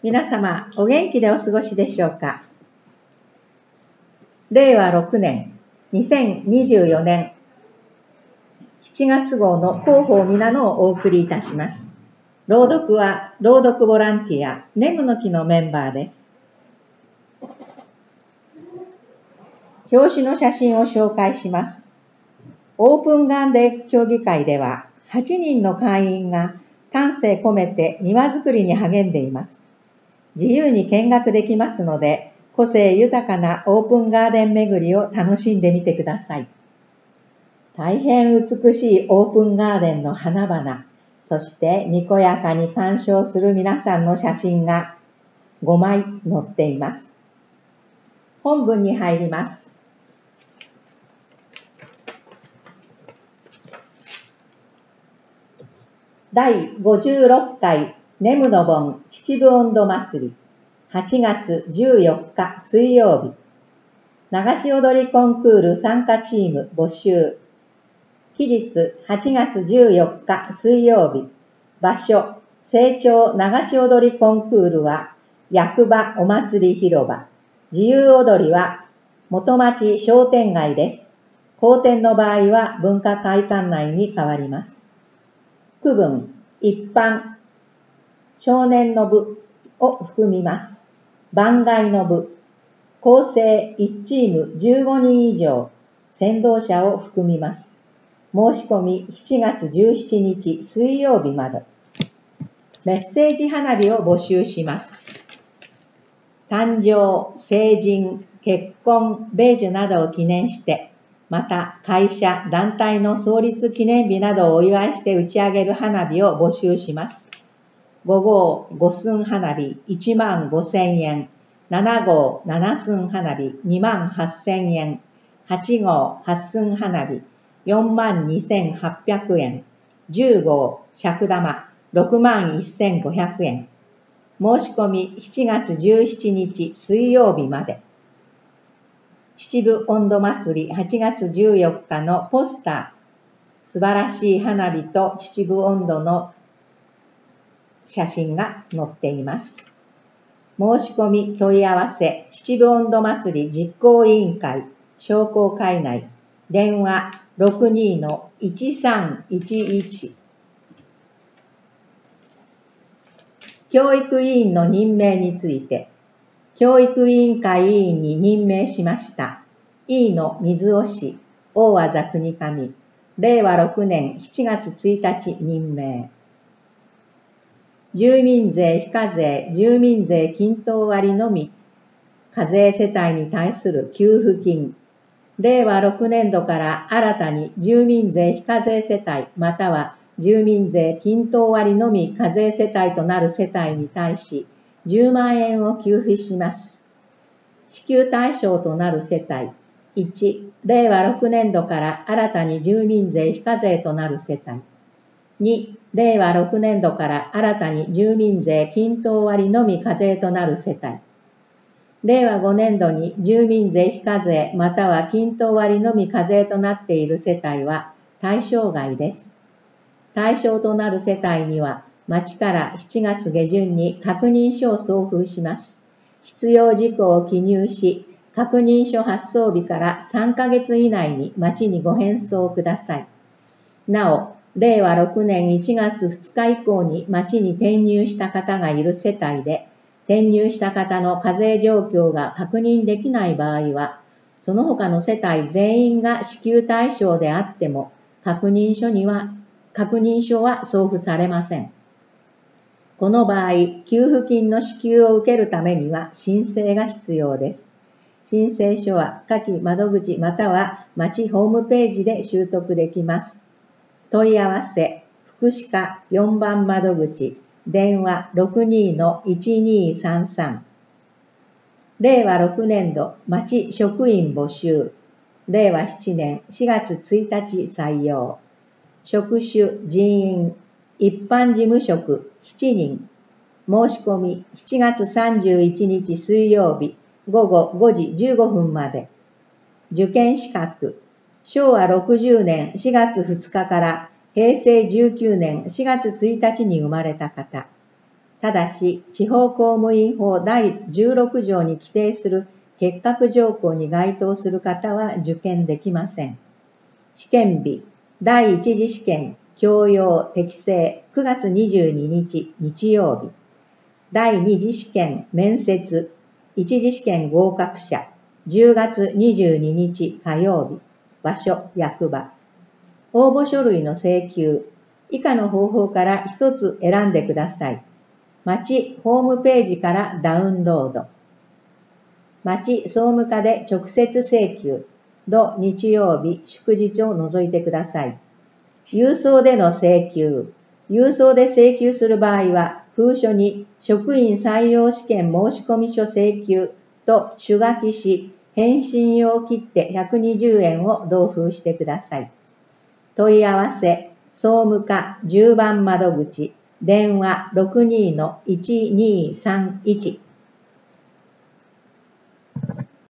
皆様、お元気でお過ごしでしょうか。令和6年、2024年7月号の広報皆のをお送りいたします。朗読は、朗読ボランティア、ネムの木のメンバーです。表紙の写真を紹介します。オープンガンデ協議会では、8人の会員が丹精込めて庭作りに励んでいます。自由に見学できますので、個性豊かなオープンガーデン巡りを楽しんでみてください。大変美しいオープンガーデンの花々、そしてにこやかに鑑賞する皆さんの写真が5枚載っています。本文に入ります。第56回ネムの盆秩父音頭祭り8月14日水曜日流し踊りコンクール参加チーム募集期日8月14日水曜日場所青鳥流し踊りコンクールは役場お祭り広場自由踊りは元町商店街です。後転の場合は文化会館内に変わります。区分一般少年の部を含みます。番外の部構成1チーム15人以上先導者を含みます。申し込み7月17日水曜日まで。メッセージ花火を募集します。誕生、成人、結婚、米寿などを記念して、また会社、団体の創立記念日などをお祝いして打ち上げる花火を募集します。5号5寸花火1万5000円、7号7寸花火2万8000円、8号8寸花火4万2800円、10号尺玉6万1500円。申し込み7月17日水曜日まで。秩父音頭祭り8月14日のポスター、素晴らしい花火と秩父音頭の写真が載っています。申し込み問い合わせ秩父音頭祭り実行委員会商工会内電話 62-1311 教育委員の任命について教育委員会委員に任命しました飯野水尾氏大和座国上令和6年7月1日任命住民税非課税住民税均等割のみ課税世帯に対する給付金令和6年度から新たに住民税非課税世帯または住民税均等割のみ課税世帯となる世帯に対し10万円を給付します。支給対象となる世帯1、令和6年度から新たに住民税非課税となる世帯2、令和6年度から新たに住民税均等割のみ課税となる世帯令和5年度に住民税非課税または均等割のみ課税となっている世帯は対象外です。対象となる世帯には町から7月下旬に確認書を送付します。必要事項を記入し、確認書発送日から3ヶ月以内に町にご返送ください。なお、令和6年1月2日以降に町に転入した方がいる世帯で、転入した方の課税状況が確認できない場合は、その他の世帯全員が支給対象であっても、確認書は送付されません。この場合、給付金の支給を受けるためには申請が必要です。申請書は下記窓口または町ホームページで習得できます。問い合わせ、福祉課4番窓口、電話 62-1233 令和6年度町職員募集令和7年4月1日採用職種人員一般事務職7人申し込み7月31日水曜日午後5時15分まで受験資格昭和60年4月2日から平成19年4月1日に生まれた方ただし、地方公務員法第16条に規定する結核条項に該当する方は受験できません。試験日、第一次試験、教養適正9月22日日曜日。第二次試験、面接、一次試験合格者、10月22日火曜日。場所、役場。応募書類の請求、以下の方法から一つ選んでください。町ホームページからダウンロード。町総務課で直接請求。土日曜日、祝日を除いてください。郵送での請求。郵送で請求する場合は、封書に職員採用試験申込書請求と手書きし、返信用切手120円を同封してください。問い合わせ、総務課10番窓口、電話 62-1231